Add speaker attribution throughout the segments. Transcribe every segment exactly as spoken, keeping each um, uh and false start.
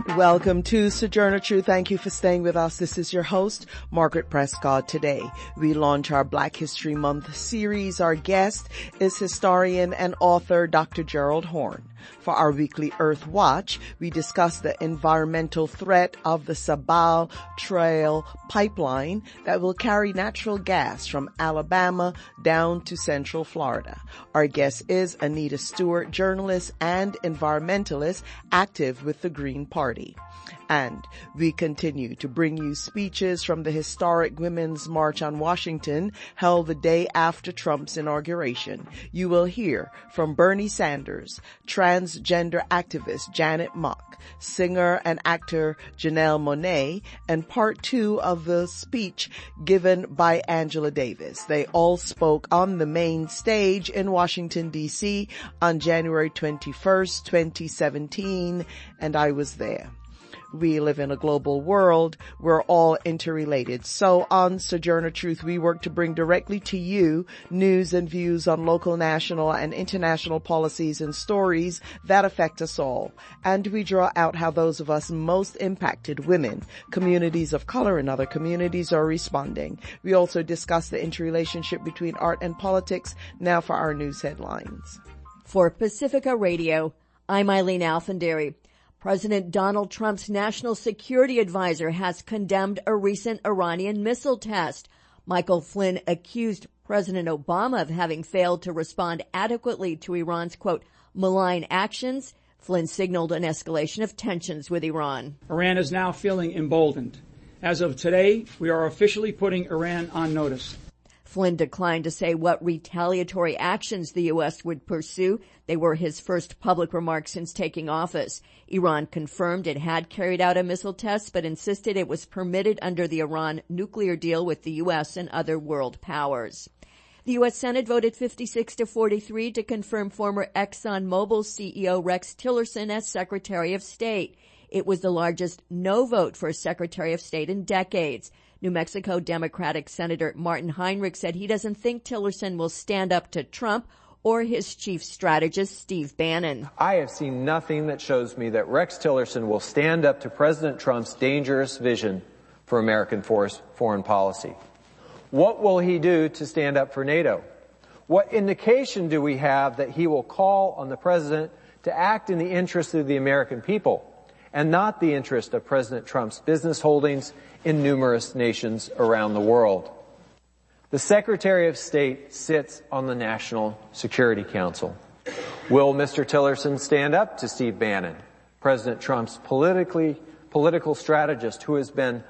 Speaker 1: Welcome to Sojourner Truth. Thank you for staying with us. This is your host, Margaret Prescott. Today, we launch our Black History Month series. Our guest is historian and author Doctor Gerald Horne. For our weekly Earth Watch, we discuss the environmental threat of the Sabal Trail pipeline that will carry natural gas from Alabama down to Central Florida. Our guest is Anita Stewart, journalist and environmentalist active with the Green Party. And we continue to bring you speeches from the historic Women's March on Washington held the day after Trump's inauguration. You will hear from Bernie Sanders, transgender activist Janet Mock, singer and actor Janelle Monáe, and part two of the speech given by Angela Davis. They all spoke on the main stage in Washington, D C on January twenty-first, twenty seventeen, and I was there. We live in a global world. We're all interrelated. So on Sojourner Truth, we work to bring directly to you news and views on local, national, and international policies and stories that affect us all. And we draw out how those of us most impacted, women, communities of color, and other communities are responding. We also discuss the interrelationship between art and politics. Now for our news headlines.
Speaker 2: For Pacifica Radio, I'm Eileen Alfandary. President Donald Trump's national security advisor has condemned a recent Iranian missile test. Michael Flynn accused President Obama of having failed to respond adequately to Iran's, quote, malign actions. Flynn signaled an escalation of tensions with Iran.
Speaker 3: Iran is now feeling emboldened. As of today, we are officially putting Iran on notice.
Speaker 2: Flynn declined to say what retaliatory actions the U S would pursue. They were his first public remarks since taking office. Iran confirmed it had carried out a missile test, but insisted it was permitted under the Iran nuclear deal with the U S and other world powers. The U S Senate voted fifty-six to forty-three to confirm former ExxonMobil C E O Rex Tillerson as Secretary of State. It was the largest no vote for a Secretary of State in decades. New Mexico Democratic Senator Martin Heinrich said he doesn't think Tillerson will stand up to Trump or his chief strategist, Steve Bannon.
Speaker 4: I have seen nothing that shows me that Rex Tillerson will stand up to President Trump's dangerous vision for American foreign policy. What will he do to stand up for NATO? What indication do we have that he will call on the president to act in the interest of the American people and not the interest of President Trump's business holdings in numerous nations around the world? The Secretary of State sits on the National Security Council. Will Mister Tillerson stand up to Steve Bannon, President Trump's politically, political strategist who has been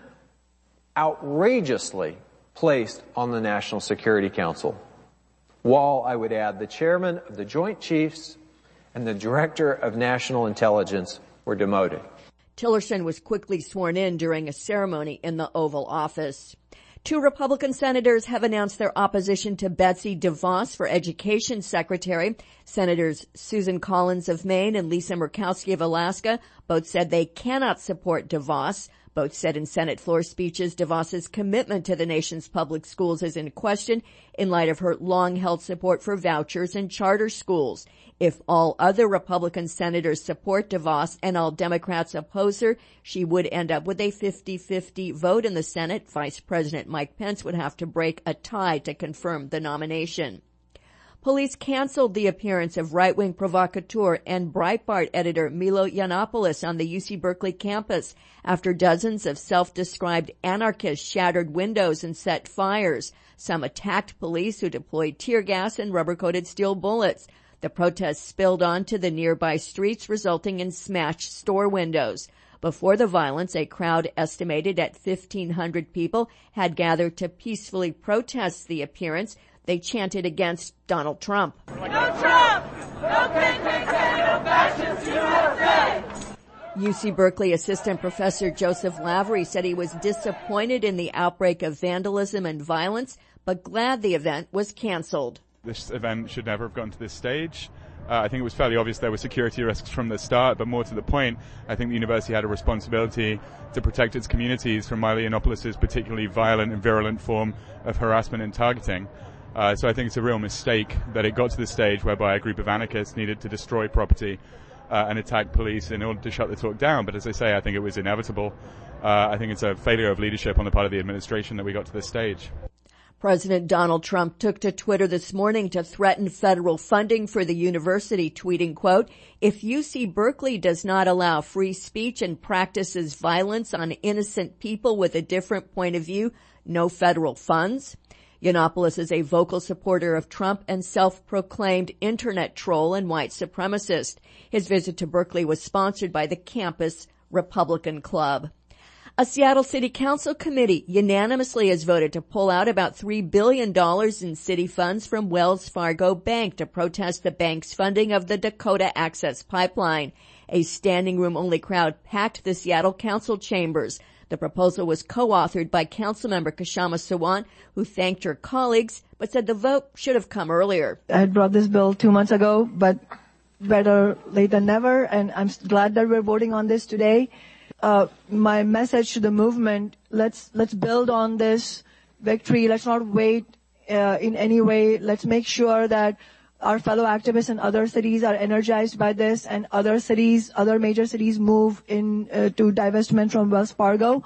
Speaker 4: outrageously placed on the National Security Council? While I would add the chairman of the Joint Chiefs and the director of national intelligence were demoted.
Speaker 2: Tillerson was quickly sworn in during a ceremony in the Oval Office. Two Republican senators have announced their opposition to Betsy DeVos for Education Secretary. Senators Susan Collins of Maine and Lisa Murkowski of Alaska both said they cannot support DeVos. Both said in Senate floor speeches DeVos's commitment to the nation's public schools is in question in light of her long-held support for vouchers and charter schools. If all other Republican senators support DeVos and all Democrats oppose her, she would end up with a fifty-fifty vote in the Senate. Vice President Mike Pence would have to break a tie to confirm the nomination. Police canceled the appearance of right-wing provocateur and Breitbart editor Milo Yiannopoulos on the U C Berkeley campus after dozens of self-described anarchists shattered windows and set fires. Some attacked police who deployed tear gas and rubber-coated steel bullets. The protests spilled onto the nearby streets, resulting in smashed store windows. Before the violence, a crowd estimated at fifteen hundred people had gathered to peacefully protest the appearance. They chanted against Donald Trump.
Speaker 5: No Trump! No K K K! No fascist U S A!
Speaker 2: U C Berkeley assistant professor Joseph Lavery said he was disappointed in the outbreak of vandalism and violence, but glad the event was canceled.
Speaker 6: This event should never have gotten to this stage. Uh, I think it was fairly obvious there were security risks from the start, but more to the point, I think the university had a responsibility to protect its communities from Milo Yiannopoulos' particularly violent and virulent form of harassment and targeting. Uh, so I think it's a real mistake that it got to the stage whereby a group of anarchists needed to destroy property uh, and attack police in order to shut the talk down. But as I say, I think it was inevitable. Uh, I think it's a failure of leadership on the part of the administration that we got to this stage.
Speaker 2: President Donald Trump took to Twitter this morning to threaten federal funding for the university, tweeting, quote, "If U C Berkeley does not allow free speech and practices violence on innocent people with a different point of view, no federal funds." Yiannopoulos is a vocal supporter of Trump and self-proclaimed internet troll and white supremacist. His visit to Berkeley was sponsored by the campus Republican Club. A Seattle City Council committee unanimously has voted to pull out about three billion dollars in city funds from Wells Fargo Bank to protest the bank's funding of the Dakota Access Pipeline. A standing room only crowd packed the Seattle Council chambers. The proposal was co-authored by Councilmember Kshama Sawant, who thanked her colleagues, but said the vote should have come earlier.
Speaker 7: I had brought this bill two months ago, but better late than never, and I'm glad that we're voting on this today. Uh, my message to the movement, let's, let's build on this victory. Let's not wait, uh, in any way. Let's make sure that our fellow activists in other cities are energized by this, and other cities, other major cities move in, uh, to divestment from Wells Fargo.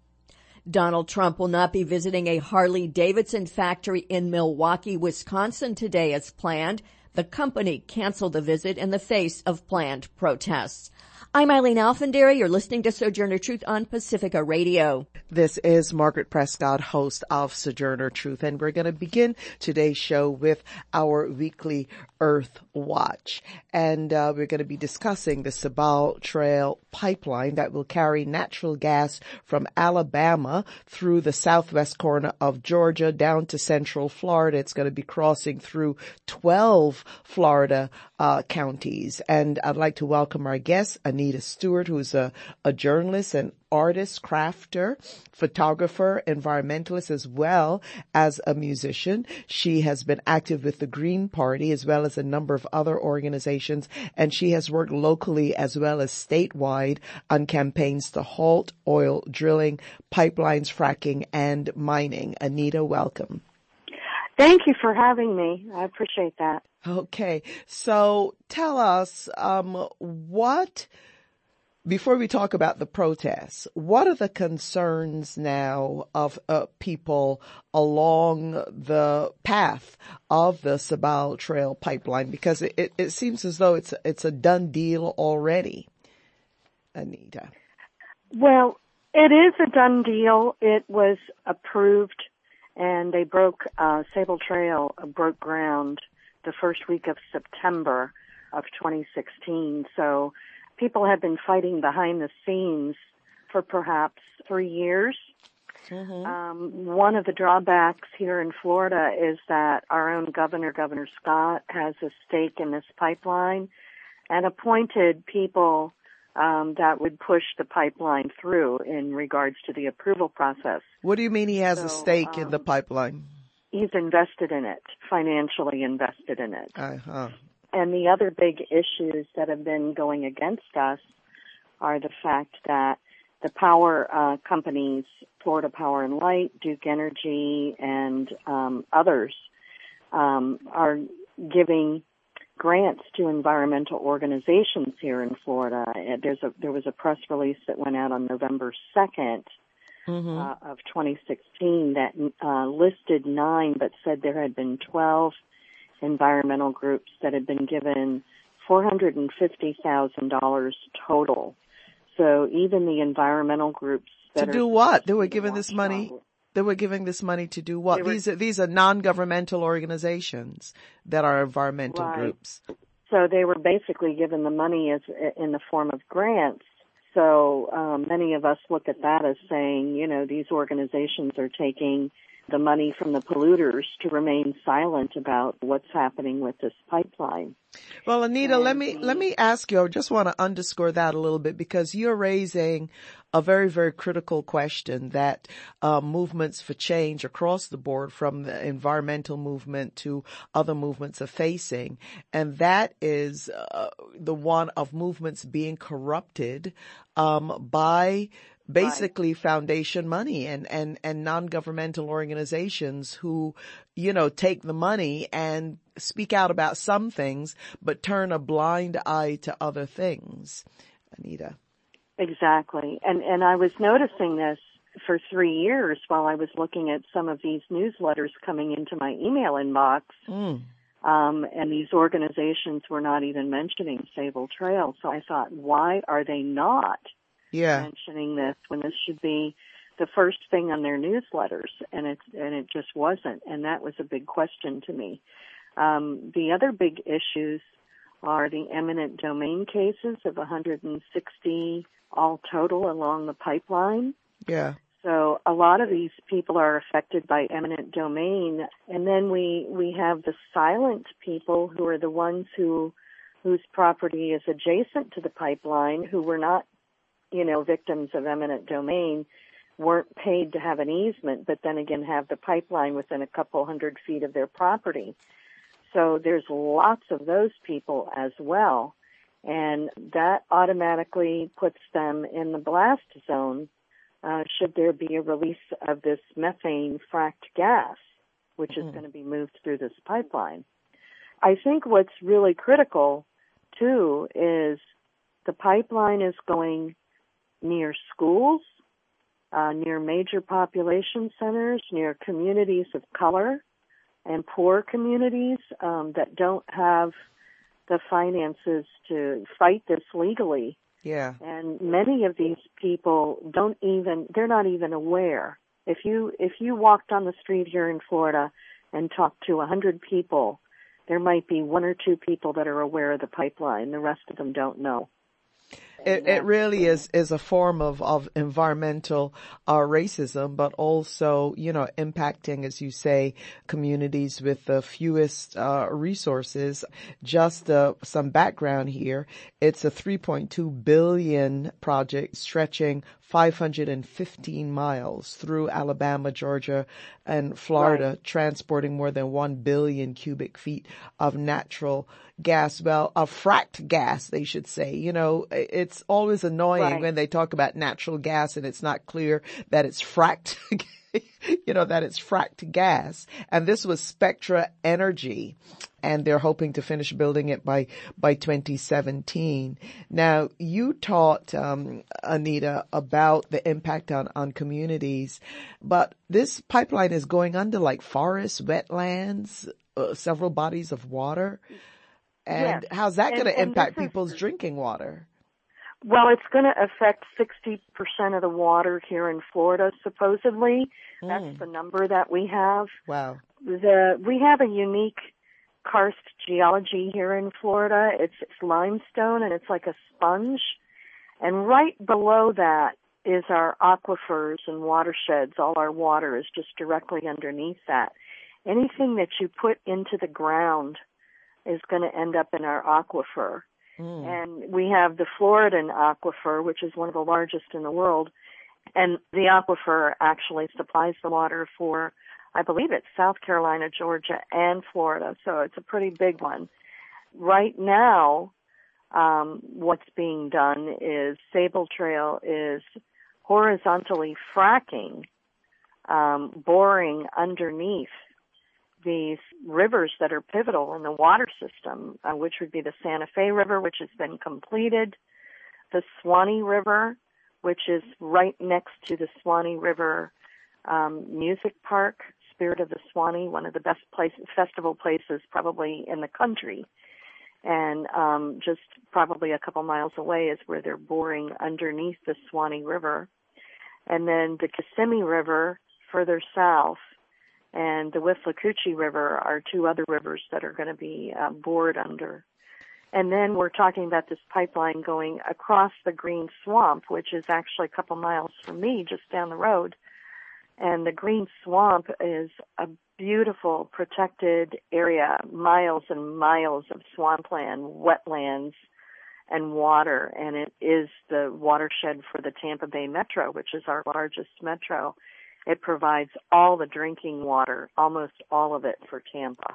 Speaker 2: Donald Trump will not be visiting a Harley-Davidson factory in Milwaukee, Wisconsin today as planned. The company canceled the visit in the face of planned protests. I'm Eileen Alfandary. You're listening to Sojourner Truth on Pacifica Radio.
Speaker 1: This is Margaret Prescott, host of Sojourner Truth, and we're going to begin today's show with our weekly Earth Watch. And uh, we're going to be discussing the Sabal Trail pipeline that will carry natural gas from Alabama through the southwest corner of Georgia down to central Florida. It's going to be crossing through twelve Florida uh, counties. And I'd like to welcome our guest, Anita Stewart, who's a, a journalist and artist, crafter, photographer, environmentalist, as well as a musician. She has been active with the Green Party as well as a number of other organizations, and she has worked locally as well as statewide on campaigns to halt oil drilling, pipelines, fracking, and mining. Anita, welcome.
Speaker 8: Thank you for having me. I appreciate that.
Speaker 1: Okay. So tell us, um, what, before we talk about the protests, what are the concerns now of uh, people along the path of the Sabal Trail pipeline? Because it, it, it seems as though it's, it's a done deal already, Anita.
Speaker 8: Well, it is a done deal. It was approved, and they broke, uh, Sabal Trail broke ground the first week of September of twenty sixteen. So people have been fighting behind the scenes for perhaps three years. Mm-hmm. Um, one of the drawbacks here in Florida is that our own governor, Governor Scott, has a stake in this pipeline and appointed people um, that would push the pipeline through in regards to the approval process.
Speaker 1: What do you mean he has
Speaker 8: so,
Speaker 1: a stake
Speaker 8: um,
Speaker 1: in the pipeline?
Speaker 8: He's invested in it, financially invested in it.
Speaker 1: Uh-huh.
Speaker 8: And the other big issues that have been going against us are the fact that the power uh, companies, Florida Power and Light, Duke Energy, and um, others, um, are giving grants to environmental organizations here in Florida. There's a, there was a press release that went out on November second mm-hmm. uh, of twenty sixteen that uh, listed nine, but said there had been twelve environmental groups that had been given four hundred fifty thousand dollars total. So even the environmental groups that
Speaker 1: to do what? They were giving this money. They were giving this money to do what? Were, these are these are non-governmental organizations that are environmental
Speaker 8: right.
Speaker 1: groups.
Speaker 8: So they were basically given the money as in the form of grants. So um, many of us look at that as saying, you know, these organizations are taking the money from the polluters to remain silent about what's happening with this pipeline.
Speaker 1: Well, Anita, and let me, let me ask you, I just want to underscore that a little bit because you're raising a very, very critical question that uh, movements for change across the board, from the environmental movement to other movements, are facing. And that is uh, the one of movements being corrupted um, by basically right. foundation money and, and, and non-governmental organizations who, you know, take the money and speak out about some things, but turn a blind eye to other things. Anita.
Speaker 8: Exactly. And, and I was noticing this for three years while I was looking at some of these newsletters coming into my email inbox.
Speaker 1: Mm.
Speaker 8: Um, and these organizations were not even mentioning Sabal Trail. So I thought, why are they not
Speaker 1: yeah.
Speaker 8: mentioning this when this should be the first thing on their newsletters? And it, and it just wasn't. And that was a big question to me. Um, the other big issues are the eminent domain cases of one hundred sixty all total along the pipeline.
Speaker 1: Yeah.
Speaker 8: So a lot of these people are affected by eminent domain, and then we we have the silent people who are the ones who whose property is adjacent to the pipeline, who were not, you know, victims of eminent domain, weren't paid to have an easement, but then again have the pipeline within a couple hundred feet of their property. So there's lots of those people as well, and that automatically puts them in the blast zone. Uh, should there be a release of this methane fracked gas, which mm-hmm. is going to be moved through this pipeline. I think what's really critical, too, is the pipeline is going near schools, uh, near major population centers, near communities of color and poor communities um, that don't have the finances to fight this legally.
Speaker 1: Yeah.
Speaker 8: And many of these people don't even, they're not even aware. If you, if you walked on the street here in Florida and talked to a hundred people, there might be one or two people that are aware of the pipeline. The rest of them don't know.
Speaker 1: It, it really is, is a form of, of environmental uh, racism, but also, you know, impacting, as you say, communities with the fewest uh, resources. Just uh, some background here. It's a three point two billion dollars project stretching five hundred fifteen miles through Alabama, Georgia, and Florida, right. transporting more than one billion cubic feet of natural gas, well, of fracked gas, they should say. You know, it's always annoying
Speaker 8: right.
Speaker 1: when they talk about natural gas and it's not clear that it's fracked, you know, that it's fracked gas. And this was Spectra Energy, and they're hoping to finish building it by, by twenty seventeen. Now, you taught, um, Anita, about the impact on, on communities, but this pipeline is going under like forests, wetlands, uh, several bodies of water. And
Speaker 8: yes.
Speaker 1: how's that going to impact
Speaker 8: is,
Speaker 1: people's drinking water?
Speaker 8: Well, it's going to affect sixty percent of the water here in Florida, supposedly. Mm. That's the number that we have.
Speaker 1: Wow.
Speaker 8: The, we have a unique karst geology here in Florida. It's, it's limestone, and it's like a sponge. And right below that is our aquifers and watersheds. All our water is just directly underneath that. Anything that you put into the ground is going to end up in our aquifer. Mm. And we have the Floridan aquifer, which is one of the largest in the world. And the aquifer actually supplies the water for, I believe it's South Carolina, Georgia, and Florida. So it's a pretty big one. Right now, um, what's being done is Sabal Trail is horizontally fracking, um, boring underneath these rivers that are pivotal in the water system, uh, which would be the Santa Fe River, which has been completed, the Suwannee River, which is right next to the Suwannee River um, Music Park, Spirit of the Suwannee, one of the best places, festival places probably in the country. And um, just probably a couple miles away is where they're boring underneath the Suwannee River. And then the Kissimmee River further south, and the Withlacoochee River are two other rivers that are going to be uh, bored under. And then we're talking about this pipeline going across the Green Swamp, which is actually a couple miles from me, just down the road. And the Green Swamp is a beautiful, protected area, miles and miles of swampland, wetlands, and water. And it is the watershed for the Tampa Bay Metro, which is our largest metro. It provides all the drinking water, almost all of it for Tampa.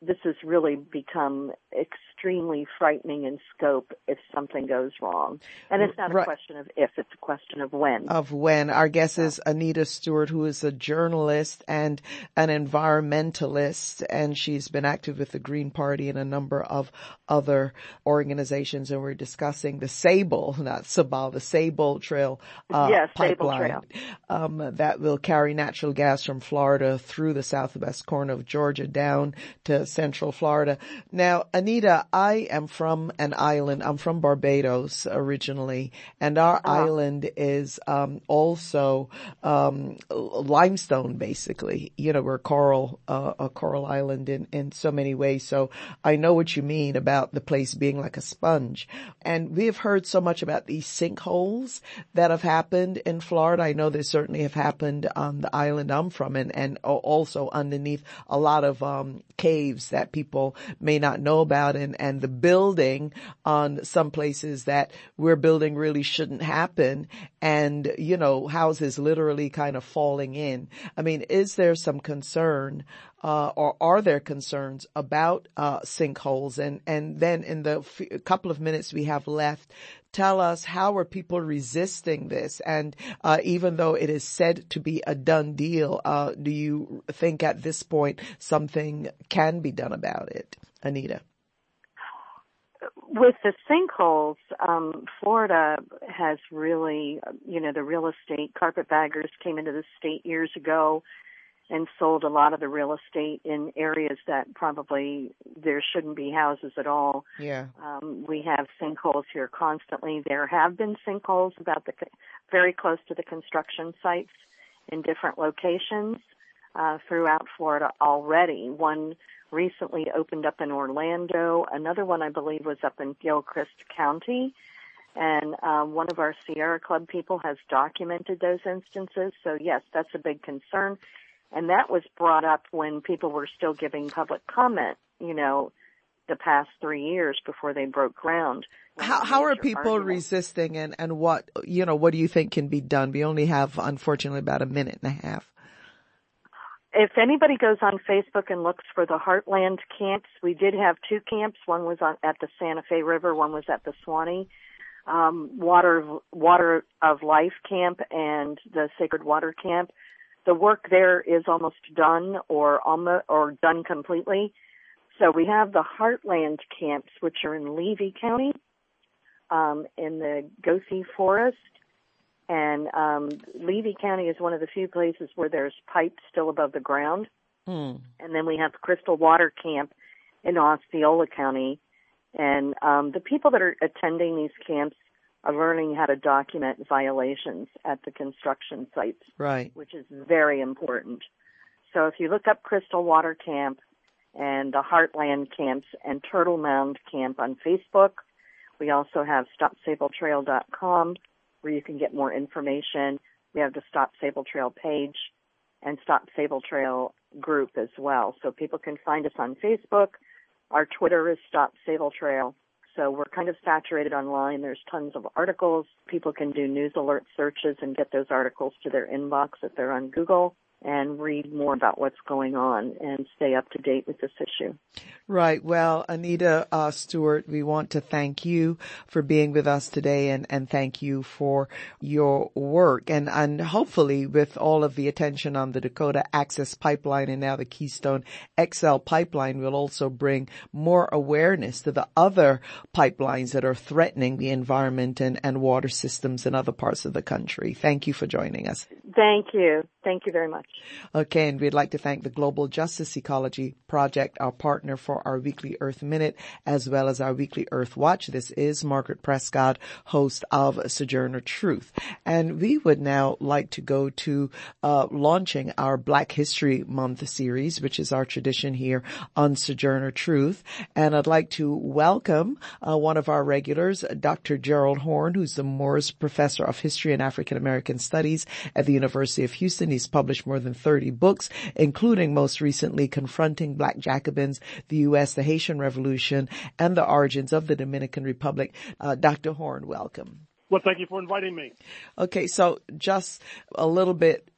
Speaker 8: this has really become extremely frightening in scope if something goes wrong. And it's not a
Speaker 1: right.
Speaker 8: question of if, it's a question of when.
Speaker 1: Of when. Our guest is Anita Stewart, who is a journalist and an environmentalist, and she's been active with the Green Party and a number of other organizations, and we're discussing the Sable, not Sabal, the Sable Trail uh,
Speaker 8: yes,
Speaker 1: pipeline
Speaker 8: Sable Trail.
Speaker 1: Um, that will carry natural gas from Florida through the southwest corner of Georgia down to central Florida. Now, Anita, I am from an island. I'm from Barbados originally, and our
Speaker 8: uh-huh.
Speaker 1: island is um, also um, limestone, basically. You know, we're coral, uh, a coral island in, in so many ways. So I know what you mean about the place being like a sponge. And we have heard so much about these sinkholes that have happened in Florida. I know they certainly have happened on the island I'm from, and, and also underneath a lot of um, caves that people may not know about, and, and the building on some places that we're building really shouldn't happen, and, you know, houses literally kind of falling in. I mean, is there some concern Uh, or are there concerns about uh, sinkholes? And, and then in the f- couple of minutes we have left, tell us, how are people resisting this? And uh, even though it is said to be a done deal, uh, do you think at this point something can be done about it? Anita?
Speaker 8: With the sinkholes, um, Florida has really, you know, the real estate carpetbaggers came into the state years ago and sold a lot of the real estate in areas that probably there shouldn't be houses at all.
Speaker 1: Yeah.
Speaker 8: Um, we have sinkholes here constantly. There have been sinkholes about the very close to the construction sites in different locations uh, throughout Florida already. One recently opened up in Orlando. Another one, I believe, was up in Gilchrist County. And um, one of our Sierra Club people has documented those instances. So, yes, that's a big concern. And that was brought up when people were still giving public comment, you know, the past three years before they broke ground.
Speaker 1: How, how are people
Speaker 8: argument.
Speaker 1: resisting, and, and what, you know, what do you think can be done? We only have, unfortunately, about a minute and a half.
Speaker 8: If anybody goes on Facebook and looks for the Heartland camps, we did have two camps. One was on, at the Santa Fe River. One was at the Suwannee um, Water, Water of Life camp and the Sacred Water camp. The work there is almost done or almost, or done completely. So we have the Heartland camps, which are in Levy County, um, in the Gothi Forest. And um, Levy County is one of the few places where there's pipes still above the ground.
Speaker 1: Mm.
Speaker 8: And then we have Crystal Water Camp in Osceola County. And um, the people that are attending these camps are learning how to document violations at the construction sites,
Speaker 1: right,
Speaker 8: which is very important. So if you look up Crystal Water Camp and the Heartland Camps and Turtle Mound Camp on Facebook, we also have stop sable trail dot com where you can get more information. We have the Stop Sable Trail page and Stop Sable Trail group as well. So people can find us on Facebook. Our Twitter is Stop Sable Trail. So we're kind of saturated online. There's tons of articles. People can do news alert searches and get those articles to their inbox if they're on Google, and read more about what's going on and stay up to date with this issue.
Speaker 1: Right. Well, Anita uh, Stewart, we want to thank you for being with us today, and, and thank you for your work. And, and hopefully with all of the attention on the Dakota Access Pipeline and now the Keystone X L pipeline, will also bring more awareness to the other pipelines that are threatening the environment and, and water systems in other parts of the country. Thank you for joining us.
Speaker 8: Thank you. Thank you very much.
Speaker 1: Okay, and we'd like to thank the Global Justice Ecology Project, our partner for our weekly Earth Minute, as well as our weekly Earth Watch. This is Margaret Prescott, host of Sojourner Truth. And we would now like to go to uh launching our Black History Month series, which is our tradition here on Sojourner Truth. And I'd like to welcome uh, one of our regulars, Doctor Gerald Horne, who's the Morris Professor of History and African American Studies at the University of Houston. He's published more than thirty books, including most recently Confronting Black Jacobins, the U S, the Haitian Revolution, and the Origins of the Dominican Republic. Uh, Doctor Horne, welcome.
Speaker 9: Well, thank you for inviting me.
Speaker 1: Okay, so just a little bit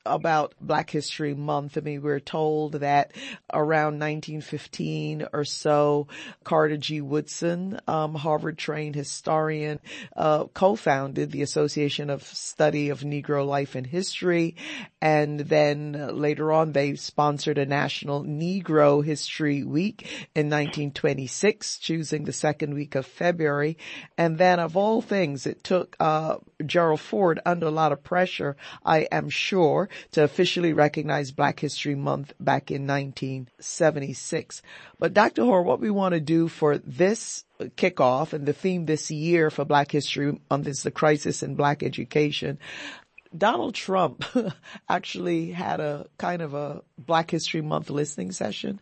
Speaker 1: about Black History Month. I mean, we're told that around nineteen fifteen or so, Carter G. Woodson, um, Harvard-trained historian, uh, co-founded the Association of Study of Negro Life and History. And then uh, later on, they sponsored a National Negro History Week in nineteen twenty-six, choosing the second week of February. And then of all things, it took uh Gerald Ford under a lot of pressure, I am sure, to officially recognize Black History Month back in nineteen seventy-six. But Doctor Hoare, what we want to do for this kickoff and the theme this year for Black History Month is the crisis in Black education. Donald Trump actually had a kind of a Black History Month listening session,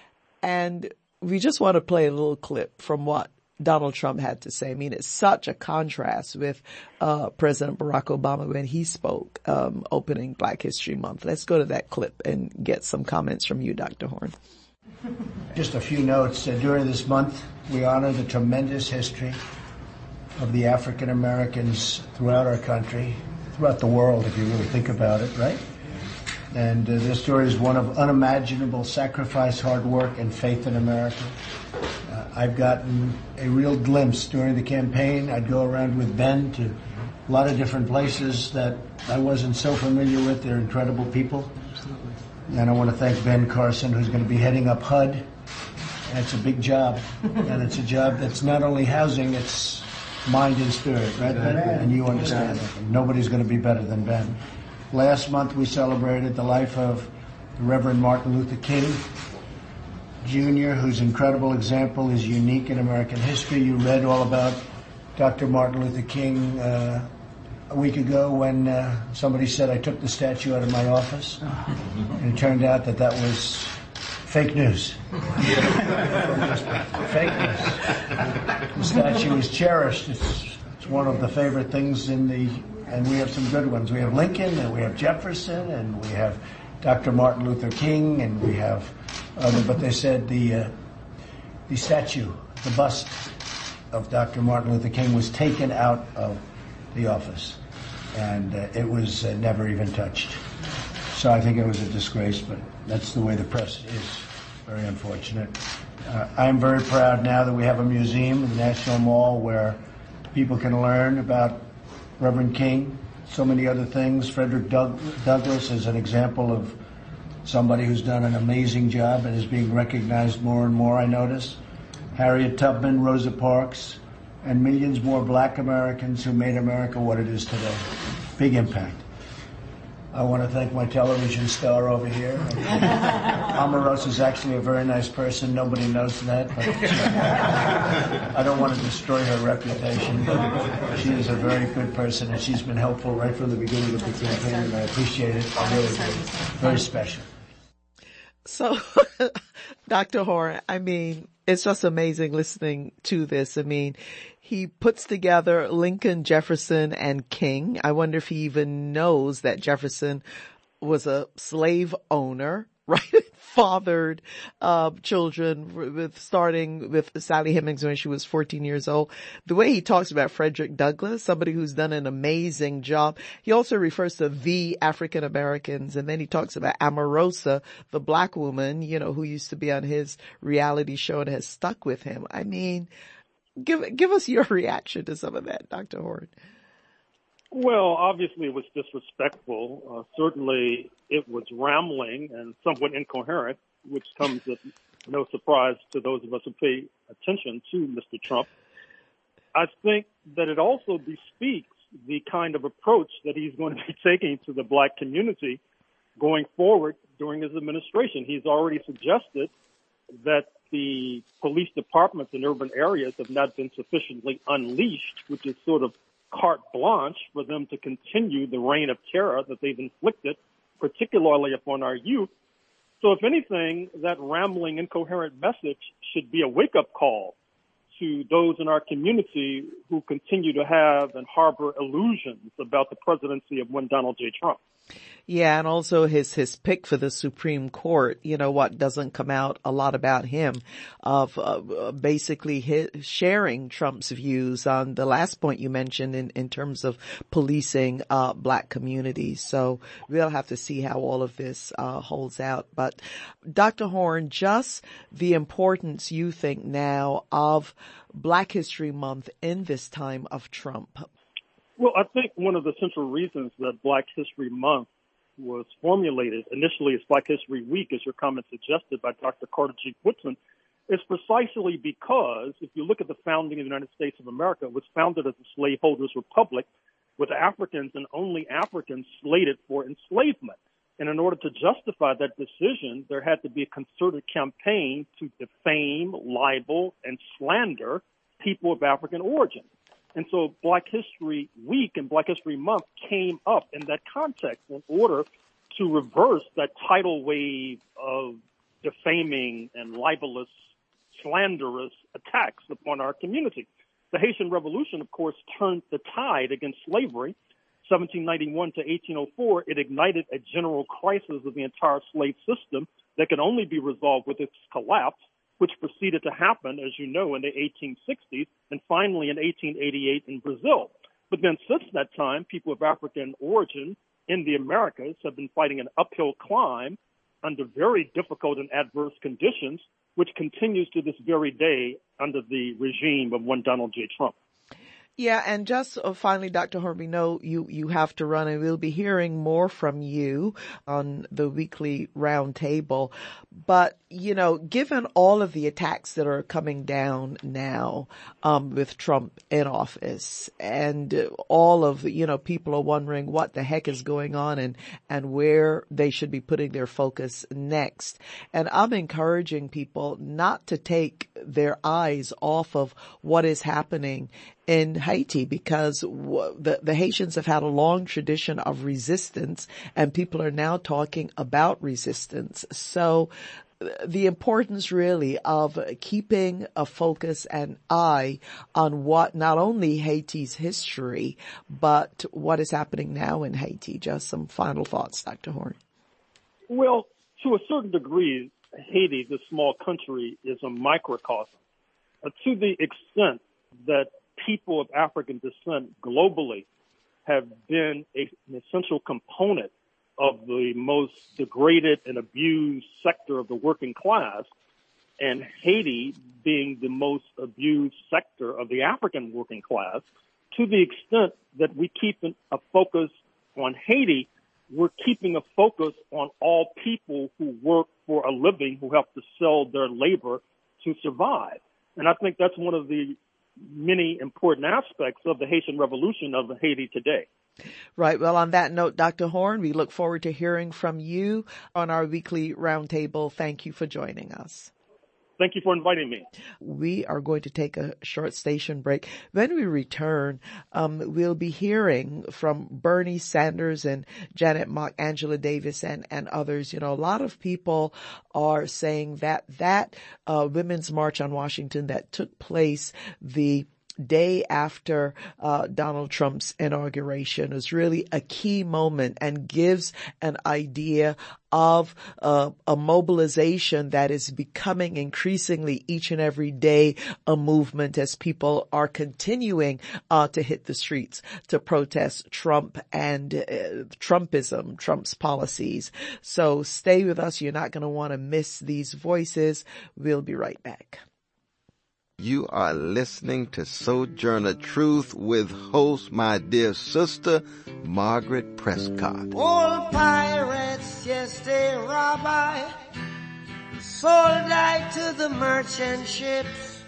Speaker 1: and we just want to play a little clip from what Donald Trump had to say. I mean, it's such a contrast with uh President Barack Obama when he spoke um opening Black History Month. Let's go to that clip and get some comments from you, Doctor Horn.
Speaker 9: Just a few notes. Uh, during this month, we honor the tremendous history of the African Americans throughout our country, throughout the world, if you really think about it, right? And uh, their story is one of unimaginable sacrifice, hard work, and faith in America. Uh, I've gotten a real glimpse during the campaign. I'd go around with Ben to a lot of different places that I wasn't so familiar with. They're incredible people. Absolutely. And I want to thank Ben Carson, who's going to be heading up H U D. And it's a big job. And it's a job that's not only housing, it's mind and spirit, right, Ben? And you understand that. Nobody's going to be better than Ben. Last month we celebrated the life of the Reverend Martin Luther King Junior, whose incredible example is unique in American history. You read all about Doctor Martin Luther King uh, a week ago when uh, somebody said I took the statue out of my office. And it turned out that that was fake news. Fake news. The statue is cherished. It's, it's one of the favorite things in the... And we have some good ones. We have Lincoln, and we have Jefferson, and we have Doctor Martin Luther King, and we have other. But they said the uh, the statue, the bust of Doctor Martin Luther King was taken out of the office, and uh, it was uh, never even touched. So I think it was a disgrace, but that's the way the press is. Very unfortunate. Uh, I'm very proud now that we have a museum in the National Mall where people can learn about Reverend King, so many other things. Frederick Doug- Douglass is an example of somebody who's done an amazing job and is being recognized more and more, I notice. Harriet Tubman, Rosa Parks, and millions more black Americans who made America what it is today. Big impact. I want to thank my television star over here. Omarosa is actually a very nice person. Nobody knows that. But I don't want to destroy her reputation. But she is a very good person, and she's been helpful right from the beginning of the campaign, and I appreciate it. I really do. Very special.
Speaker 1: So, Doctor Hoare, I mean, it's just amazing listening to this. I mean, he puts together Lincoln, Jefferson, and King. I wonder if he even knows that Jefferson was a slave owner, right? Fathered uh children with starting with Sally Hemings when she was fourteen years old. The way he talks about Frederick Douglass, somebody who's done an amazing job. He also refers to the African Americans, and then he talks about Omarosa, the black woman, you know, who used to be on his reality show and has stuck with him. I mean, give give us your reaction to some of that, Doctor Hoare.
Speaker 10: Well, obviously it was disrespectful. Uh, certainly it was rambling and somewhat incoherent, which comes as no surprise to those of us who pay attention to Mister Trump. I think that it also bespeaks the kind of approach that he's going to be taking to the black community going forward during his administration. He's already suggested that the police departments in urban areas have not been sufficiently unleashed, which is sort of carte blanche for them to continue the reign of terror that they've inflicted, particularly upon our youth. So if anything, that rambling, incoherent message should be a wake-up call to those in our community who continue to have and harbor illusions about the presidency of one Donald J. Trump.
Speaker 1: Yeah, and also his, his pick for the Supreme Court, you know, what doesn't come out a lot about him, of uh, basically his, sharing Trump's views on the last point you mentioned in, in terms of policing uh black communities. So we'll have to see how all of this uh holds out. But Doctor Horne, just the importance you think now of Black History Month in this time of Trump.
Speaker 10: Well, I think one of the central reasons that Black History Month was formulated initially as Black History Week, as your comment suggested, by Doctor Carter G. Woodson, is precisely because if you look at the founding of the United States of America, it was founded as a slaveholders' republic with Africans and only Africans slated for enslavement. And in order to justify that decision, there had to be a concerted campaign to defame, libel, and slander people of African origin. And so Black History Week and Black History Month came up in that context in order to reverse that tidal wave of defaming and libelous, slanderous attacks upon our community. The Haitian Revolution, of course, turned the tide against slavery. seventeen ninety-one to eighteen oh four, it ignited a general crisis of the entire slave system that could only be resolved with its collapse, which proceeded to happen, as you know, in the eighteen sixties and finally in eighteen eighty-eight in Brazil. But then since that time, people of African origin in the Americas have been fighting an uphill climb under very difficult and adverse conditions, which continues to this very day under the regime of one Donald J. Trump.
Speaker 1: Yeah, and just uh, finally, Doctor Horne, we know you, you have to run, and we'll be hearing more from you on the weekly roundtable. But, you know, given all of the attacks that are coming down now um, with Trump in office, and uh, all of, you know, people are wondering what the heck is going on and, and where they should be putting their focus next. And I'm encouraging people not to take their eyes off of what is happening in Haiti, because the, the Haitians have had a long tradition of resistance, and people are now talking about resistance. So the importance really of keeping a focus and eye on what not only Haiti's history, but what is happening now in Haiti. Just some final thoughts, Doctor Horne.
Speaker 10: Well, to a certain degree, Haiti, this small country, is a microcosm. Uh, to the extent that people of African descent globally have been a, an essential component of the most degraded and abused sector of the working class, and Haiti being the most abused sector of the African working class, to the extent that we keep a focus on Haiti, we're keeping a focus on all people who work for a living, who have to sell their labor to survive. And I think that's one of the many important aspects of the Haitian Revolution of Haiti today.
Speaker 1: Right. Well, on that note, Doctor Horne, we look forward to hearing from you on our weekly roundtable. Thank you for joining us.
Speaker 10: Thank you for inviting me.
Speaker 1: We are going to take a short station break. When we return, um, we'll be hearing from Bernie Sanders and Janet Mock, Angela Davis, and, and others. You know, a lot of people are saying that that uh, Women's March on Washington that took place the day after uh Donald Trump's inauguration is really a key moment and gives an idea of uh, a mobilization that is becoming increasingly each and every day a movement as people are continuing uh to hit the streets to protest Trump and uh, Trumpism, Trump's policies. So stay with us. You're not going to want to miss these voices. We'll be right back.
Speaker 11: You are listening to Sojourner Truth with host, my dear sister, Margaret Prescott.
Speaker 12: Old pirates, yes, they rob I, sold I to the merchant ships.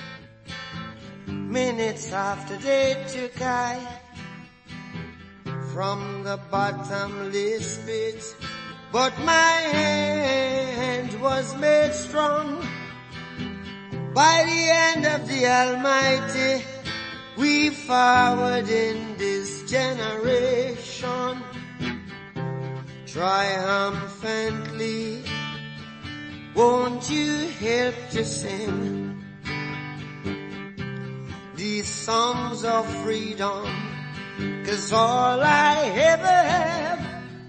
Speaker 12: Minutes after they took I from the bottomless pit, but my hand was made strong by the hand of the Almighty. We forward in this generation triumphantly. Won't you help to sing? songs of freedom, 'cause all I ever have,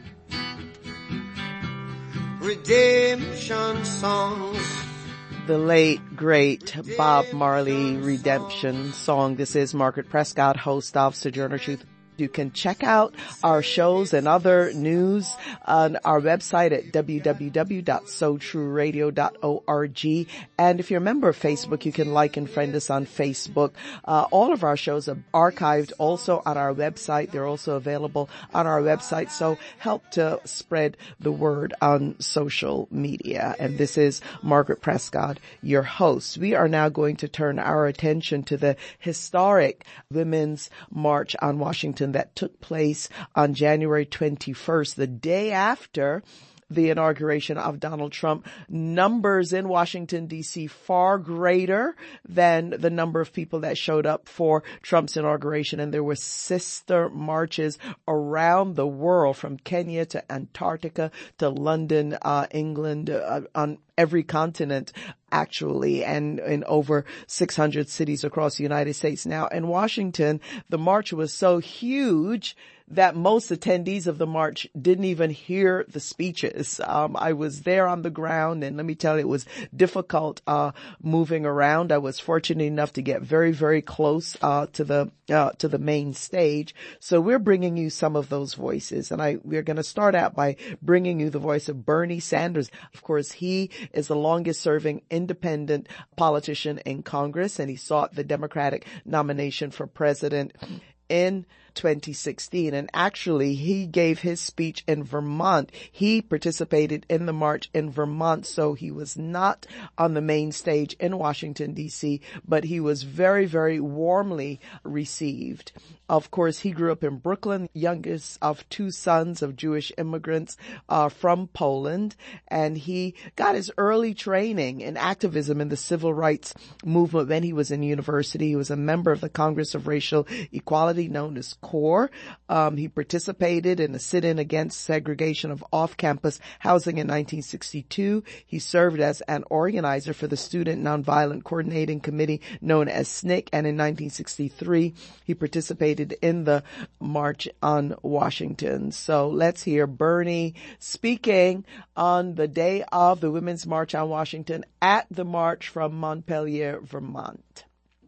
Speaker 12: redemption songs.
Speaker 1: The late, great Bob Marley redemption song. This is Margaret Prescott, host of Sojourner Truth. You can check out our shows and other news on our website at w w w dot so true radio dot org. And if you're a member of Facebook, you can like and friend us on Facebook. Uh, all of our shows are archived also on our website. They're also available on our website. So help to spread the word on social media. And this is Margaret Prescott, your host. We are now going to turn our attention to the historic Women's March on Washington that took place on January twenty-first, the day after the inauguration of Donald Trump. Numbers in Washington, D C far greater than the number of people that showed up for Trump's inauguration. And there were sister marches around the world, from Kenya to Antarctica to London, uh, England, uh, on every continent, actually, and in over six hundred cities across the United States. Now, in Washington, the march was so huge that most attendees of the march didn't even hear the speeches. Um, I was there on the ground, and let me tell you, it was difficult uh moving around. I was fortunate enough to get very, very close uh to the uh to the main stage. So we're bringing you some of those voices, and I we're going to start out by bringing you the voice of Bernie Sanders. Of course, he is the longest-serving independent politician in Congress, and he sought the Democratic nomination for president in twenty sixteen. And actually, he gave his speech in Vermont. He participated in the march in Vermont, so he was not on the main stage in Washington, D C, but he was very, very warmly received. Of course, he grew up in Brooklyn, youngest of two sons of Jewish immigrants uh, from Poland, and he got his early training in activism in the civil rights movement when he was in university. He was a member of the Congress of Racial Equality, known as CORE. Um, he participated in a sit-in against segregation of off-campus housing in nineteen sixty-two. He served as an organizer for the Student Nonviolent Coordinating Committee, known as S N C C, and in nineteen sixty-three, he participated in the March on Washington. So let's hear Bernie speaking on the day of the Women's March on Washington at the march from Montpelier, Vermont.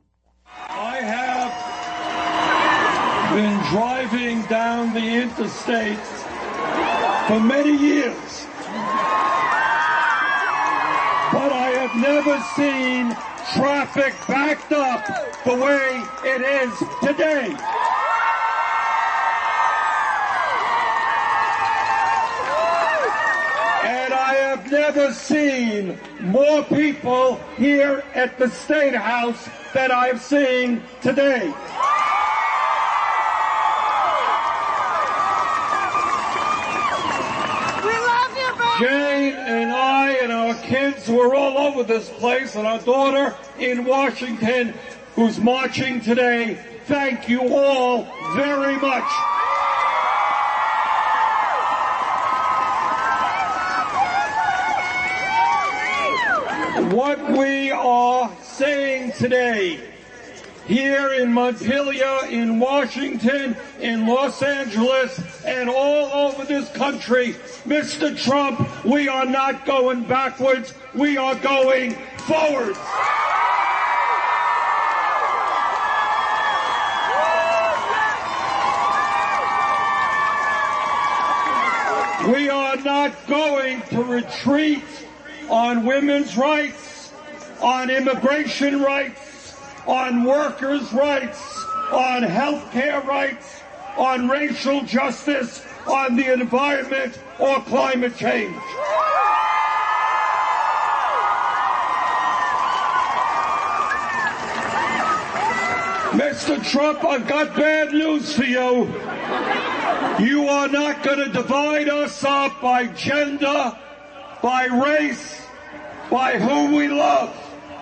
Speaker 13: I have been driving down the interstate for many years, but I have never seen traffic backed up the way it is today. And I have never seen more people here at the State House than I've seen today. Jane and I and our kids were all over this place, and our daughter in Washington who's marching today. Thank you all very much. What we are saying today here in Montpelier, in Washington, in Los Angeles, and all over this country, Mister Trump, we are not going backwards, we are going forwards. We are not going to retreat on women's rights, on immigration rights, on workers' rights, on health care rights, on racial justice, on the environment, or climate change. Mister Trump, I've got bad news for you. You are not going to divide us up by gender, by race, by who we love.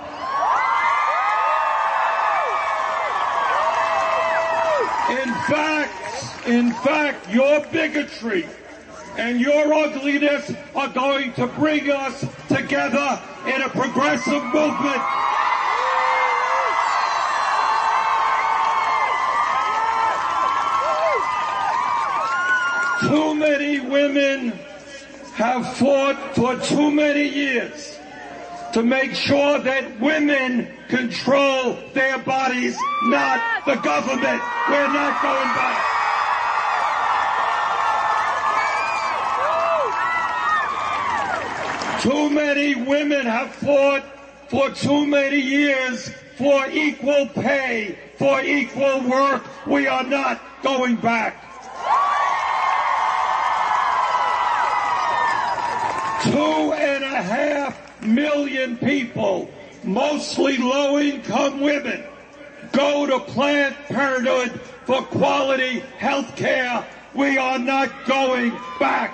Speaker 13: In fact, in fact, your bigotry and your ugliness are going to bring us together in a progressive movement. Too many women have fought for too many years to make sure that women control their bodies, not the government. We're not going back. Too many women have fought for too many years for equal pay, for equal work. We are not going back. Two and a half million people, mostly low-income women, go to Planned Parenthood for quality health care. We are not going back.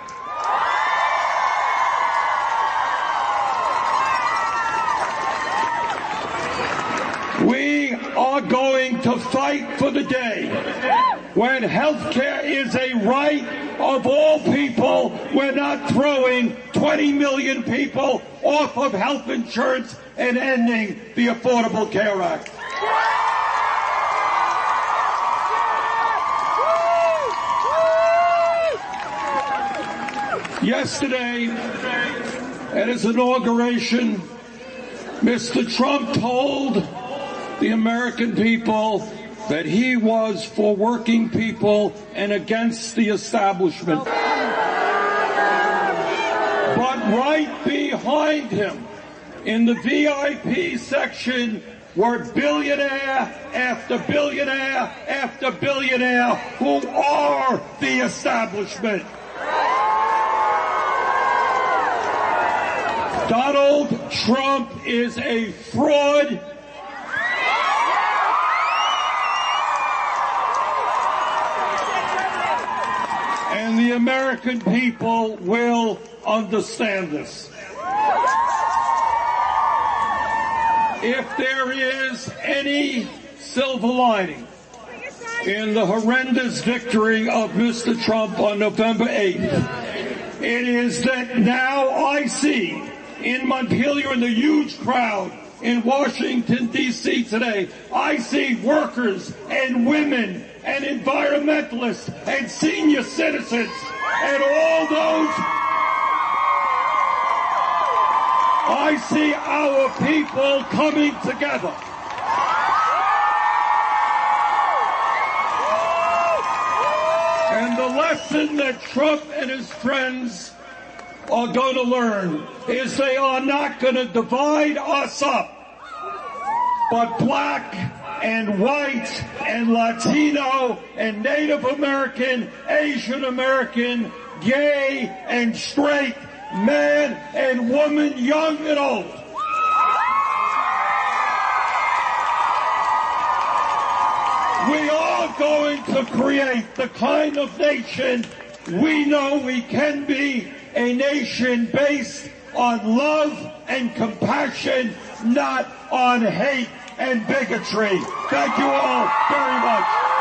Speaker 13: We are going to fight for the day when health care is a right of all people. We're not throwing twenty million people off of health insurance and ending the Affordable Care Act. Yesterday, at his inauguration, Mister Trump told the American people that he was for working people and against the establishment. But right behind him, in the V I P section, were billionaire after billionaire after billionaire who are the establishment. Donald Trump is a fraud. And the American people will understand this. If there is any silver lining in the horrendous victory of Mister Trump on November eighth, it is that now I see in Montpelier in the huge crowd in Washington, D C today, I see workers and women and environmentalists and senior citizens and all those. I see our people coming together. And the lesson that Trump and his friends are going to learn is they are not going to divide us up, but black and white and Latino and Native American, Asian American, gay and straight, man and woman, young and old. We are going to create the kind of nation we know we can be, a nation based on love and compassion, not on hate and bigotry. Thank you all very much.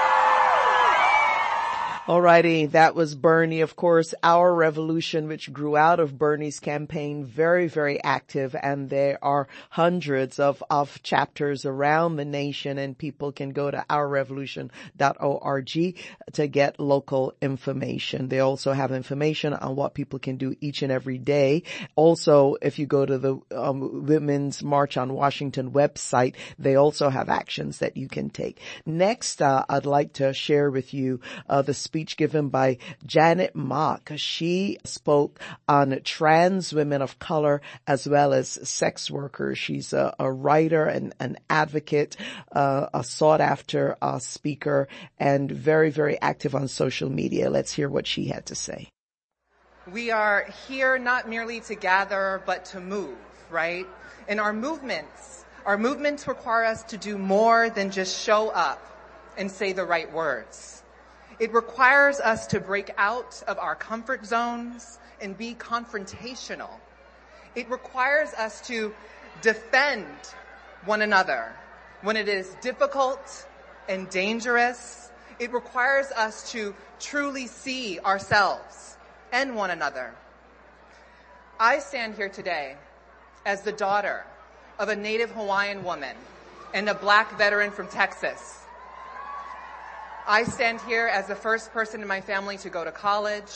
Speaker 1: Alrighty, that was Bernie, of course, Our Revolution, which grew out of Bernie's campaign, very, very active, and there are hundreds of, of chapters around the nation, and people can go to our revolution dot org to get local information. They also have information on what people can do each and every day. Also, if you go to the um, Women's March on Washington website, they also have actions that you can take. Next, uh, I'd like to share with you uh, the speech given by Janet Mock. She spoke on trans women of color as well as sex workers. She's a, a writer and an advocate, uh, a sought-after uh, speaker, and very, very active on social media. Let's hear what she had to say.
Speaker 14: We are here not merely to gather, but to move, right? And our movements, our movements require us to do more than just show up and say the right words. It requires us to break out of our comfort zones and be confrontational. It requires us to defend one another when it is difficult and dangerous. It requires us to truly see ourselves and one another. I stand here today as the daughter of a Native Hawaiian woman and a black veteran from Texas. I stand here as the first person in my family to go to college.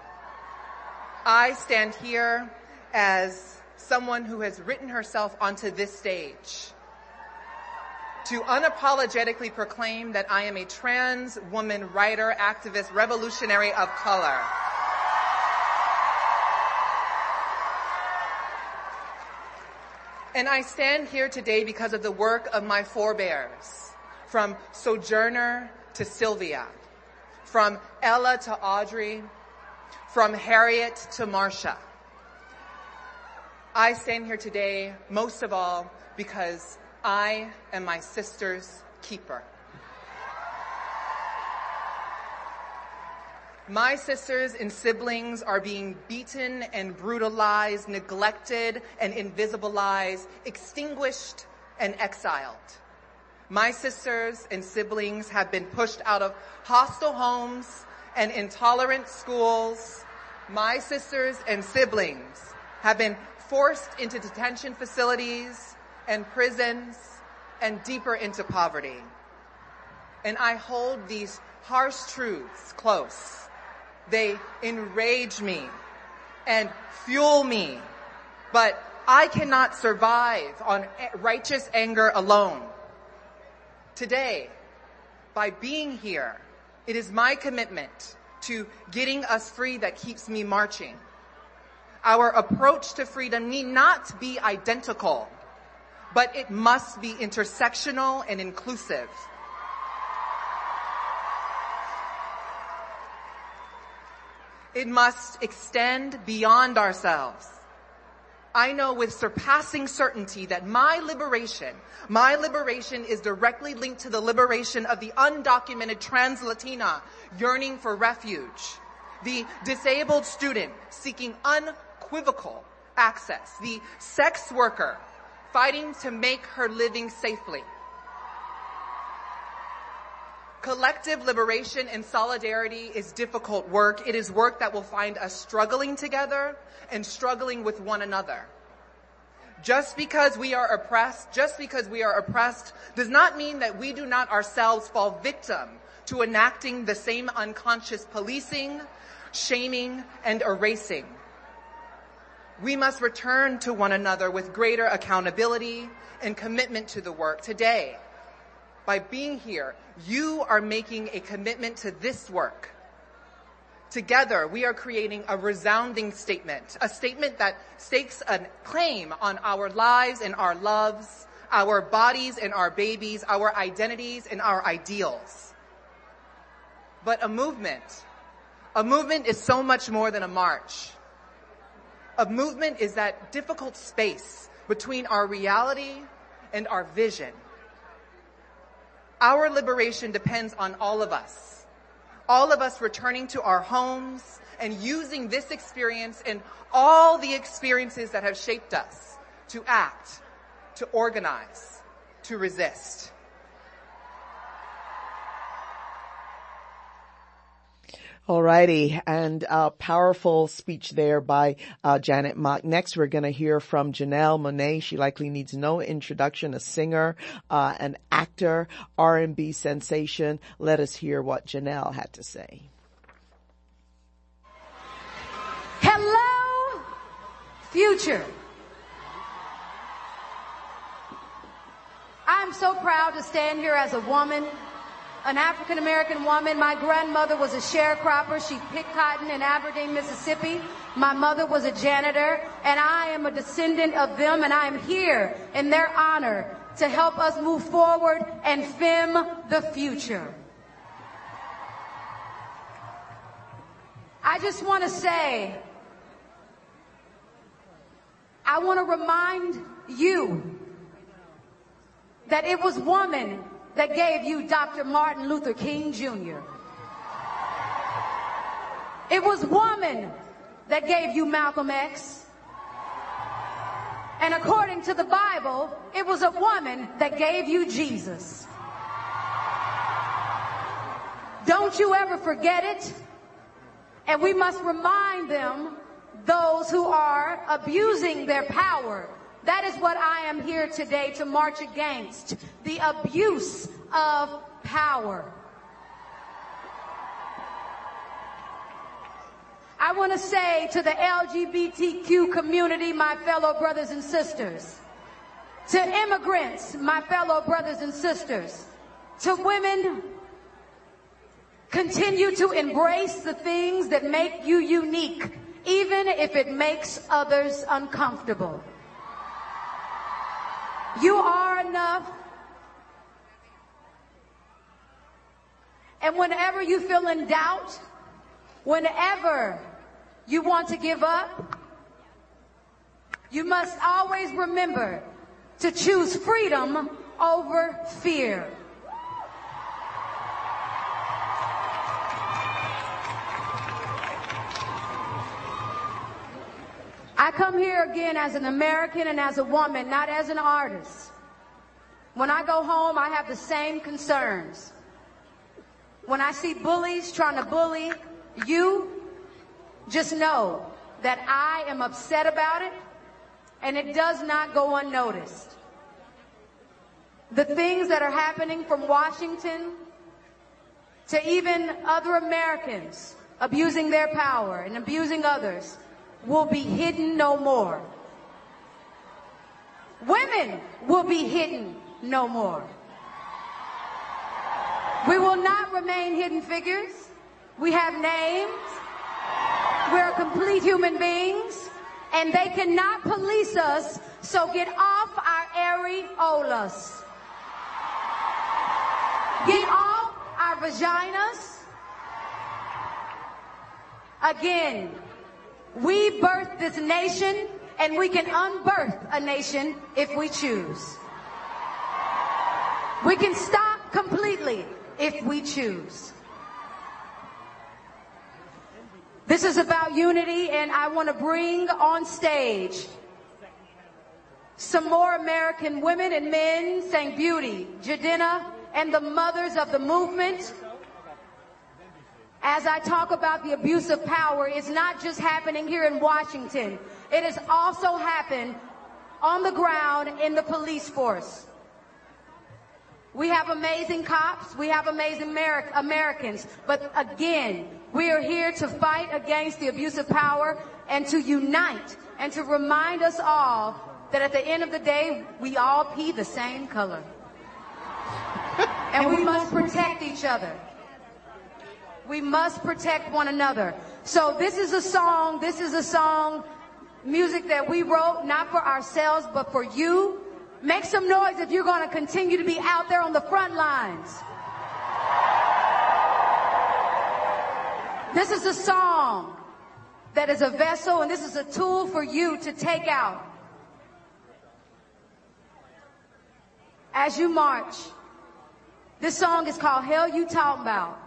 Speaker 14: I stand here as someone who has written herself onto this stage to unapologetically proclaim that I am a trans woman, writer, activist, revolutionary of color. And I stand here today because of the work of my forebears, from Sojourner to Sylvia, from Ella to Audrey, from Harriet to Marcia. I stand here today, most of all, because I am my sister's keeper. My sisters and siblings are being beaten and brutalized, neglected and invisibilized, extinguished and exiled. My sisters and siblings have been pushed out of hostile homes and intolerant schools. My sisters and siblings have been forced into detention facilities and prisons and deeper into poverty. And I hold these harsh truths close. They enrage me and fuel me, but I cannot survive on righteous anger alone. Today, by being here, it is my commitment to getting us free that keeps me marching. Our approach to freedom need not be identical, but it must be intersectional and inclusive. It must extend beyond ourselves. I know with surpassing certainty that my liberation, my liberation is directly linked to the liberation of the undocumented trans Latina yearning for refuge, the disabled student seeking unequivocal access, the sex worker fighting to make her living safely. Collective liberation and solidarity is difficult work. It is work that will find us struggling together and struggling with one another. Just because we are oppressed, just because we are oppressed does not mean that we do not ourselves fall victim to enacting the same unconscious policing, shaming, and erasing. We must return to one another with greater accountability and commitment to the work. Today, by being here, you are making a commitment to this work. Together, we are creating a resounding statement, a statement that stakes a claim on our lives and our loves, our bodies and our babies, our identities and our ideals. But a movement, a movement is so much more than a march. A movement is that difficult space between our reality and our vision. Our liberation depends on all of us. All of us returning to our homes and using this experience and all the experiences that have shaped us to act, to organize, to resist.
Speaker 1: Alrighty, and a powerful speech there by uh, Janet Mock. Next, we're going to hear from Janelle Monáe. She likely needs no introduction, a singer, uh, an actor, R and B sensation. Let us hear what Janelle had to say.
Speaker 15: Hello, future. I'm so proud to stand here as a woman, an African-American woman. My grandmother was a sharecropper. She picked cotton in Aberdeen, Mississippi. My mother was a janitor, and I am a descendant of them, and I am here in their honor to help us move forward and fem the future. I just want to say, I want to remind you that it was woman that gave you Doctor Martin Luther King Junior It was woman that gave you Malcolm X. And according to the Bible, it was a woman that gave you Jesus. Don't you ever forget it. And we must remind them, those who are abusing their power. That is what I am here today to march against, the abuse of power. I want to say to the L G B T Q community, my fellow brothers and sisters, to immigrants, my fellow brothers and sisters, to women, continue to embrace the things that make you unique, even if it makes others uncomfortable. You are enough. And whenever you feel in doubt, whenever you want to give up, you must always remember to choose freedom over fear. I come here again as an American and as a woman, not as an artist. When I go home, I have the same concerns. When I see bullies trying to bully you, just know that I am upset about it, and it does not go unnoticed. The things that are happening from Washington to even other Americans abusing their power and abusing others will be hidden no more. Women will be hidden no more. We will not remain hidden figures. We have names. We're complete human beings, and they cannot police us, so get off our areolas. Get off our vaginas. Again, we birthed this nation, and we can unbirth a nation if we choose. We can stop completely if we choose. This is about unity, and I want to bring on stage some more American women and men saying beauty, Jadena, and the mothers of the movement. As I talk about the abuse of power, it's not just happening here in Washington. It has also happened on the ground in the police force. We have amazing cops. We have amazing Ameri- Americans. But again, we are here to fight against the abuse of power and to unite and to remind us all that at the end of the day, we all pee the same color. And we must protect each other. We must protect one another. So this is a song, this is a song, music that we wrote, not for ourselves, but for you. Make some noise if you're going to continue to be out there on the front lines. This is a song that is a vessel, and this is a tool for you to take out as you march. This song is called Hell You Talking About.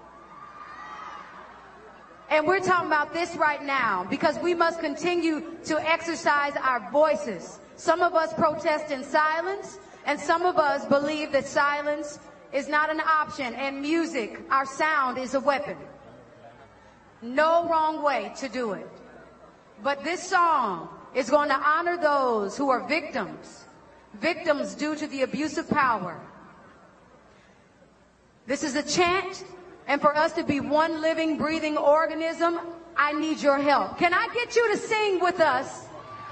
Speaker 15: And we're talking about this right now because we must continue to exercise our voices. Some of us protest in silence, and some of us believe that silence is not an option, and music, our sound, is a weapon. No wrong way to do it. But this song is going to honor those who are victims, victims due to the abuse of power. This is a chant, and for us to be one living, breathing organism, I need your help. Can I get you to sing with us?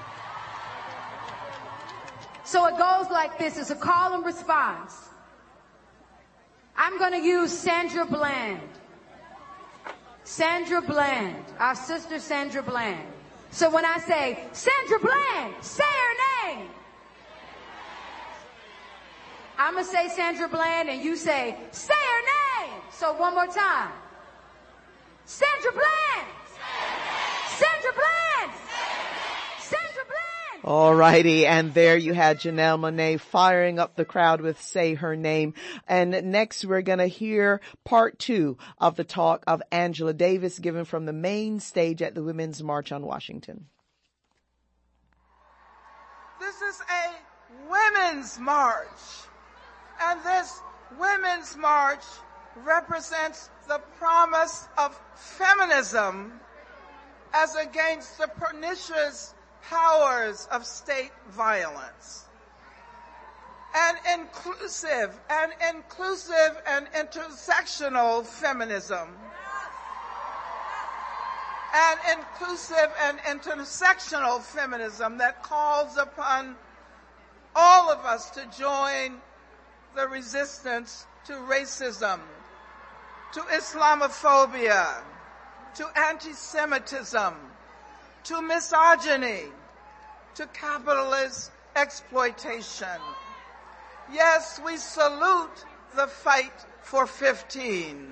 Speaker 15: So it goes like this. It's a call and response. I'm going to use Sandra Bland. Sandra Bland, our sister Sandra Bland. So when I say, Sandra Bland, say her name. I'm going to say Sandra Bland, and you say, say her name. So one more time. Sandra Bland. Sandra Bland. Sandra Bland.
Speaker 1: All righty, and there you had Janelle Monáe firing up the crowd with Say Her Name. And next we're going to hear part two of the talk of Angela Davis given from the main stage at the Women's March on Washington.
Speaker 16: This is a women's march, and this women's march represents the promise of feminism as against the pernicious powers of state violence. An inclusive and inclusive and intersectional feminism. and inclusive and intersectional feminism that calls upon all of us to join the resistance to racism, to Islamophobia, to anti-Semitism, to misogyny, to capitalist exploitation. Yes, we salute the fight for fifteen.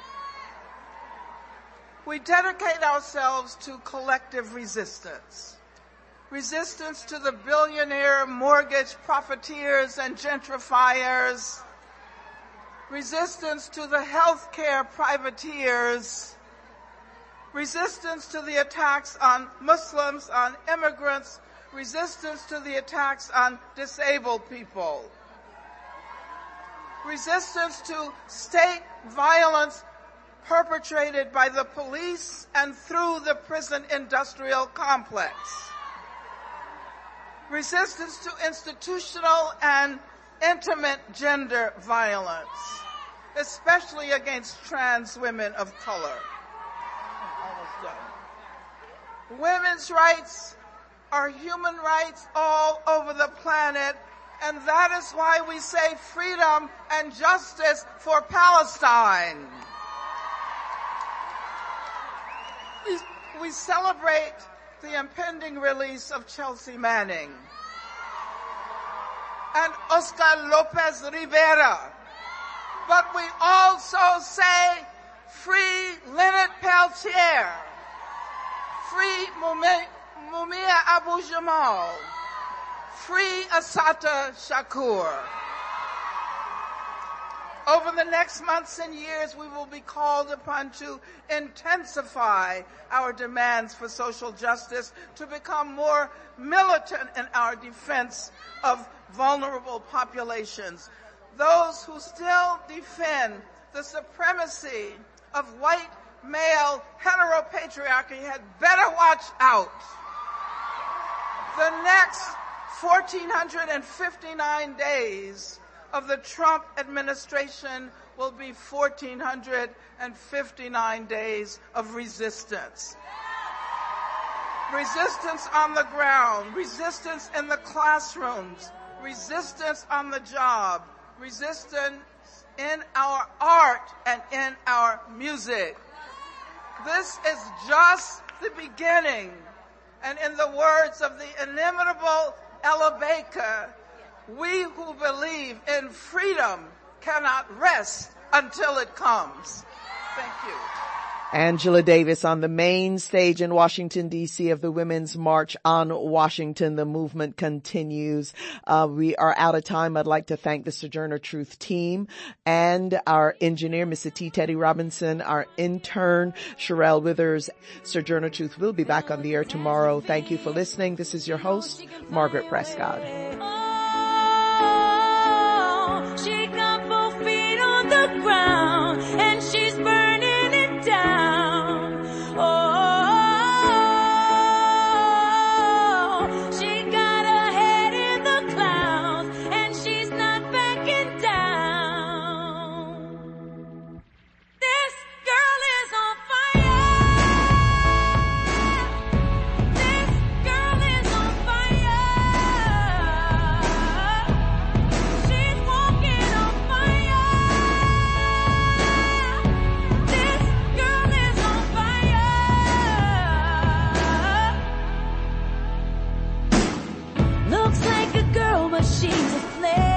Speaker 16: We dedicate ourselves to collective resistance. Resistance to the billionaire mortgage profiteers and gentrifiers. Resistance to the healthcare privateers. Resistance to the attacks on Muslims, on immigrants. Resistance to the attacks on disabled people. Resistance to state violence perpetrated by the police and through the prison industrial complex. Resistance to institutional and intimate gender violence, especially against trans women of color. Almost done. Women's rights are human rights all over the planet, and that is why we say freedom and justice for Palestine. We, we celebrate the impending release of Chelsea Manning and Oscar Lopez Rivera. But we also say free Leonard Peltier, free Mumia Abu Jamal, free Assata Shakur. Over the next months and years, we will be called upon to intensify our demands for social justice, to become more militant in our defense of vulnerable populations. Those who still defend the supremacy of white male heteropatriarchy had better watch out. The next one thousand four hundred fifty-nine days of the Trump administration will be one thousand four hundred fifty-nine days of resistance. Resistance on the ground, resistance in the classrooms, resistance on the job, resistance in our art and in our music. This is just the beginning. And in the words of the inimitable Ella Baker, we who believe in freedom cannot rest until it comes. Thank you.
Speaker 1: Angela Davis on the main stage in Washington, D C of the Women's March on Washington. The movement continues. Uh, we are out of time. I'd like to thank the Sojourner Truth team and our engineer, Mister T. Teddy Robinson, our intern, Sherelle Withers. Sojourner Truth will be back on the air tomorrow. Thank you for listening. This is your host, Margaret Prescott.
Speaker 5: She got both feet on the ground and she's burning it down. Oh, she got her head in the clouds and she's not backing down. This girl is on fire. This girl is on fire. She's walking on fire. This girl is on fire. Looks like a girl, but she's a flame.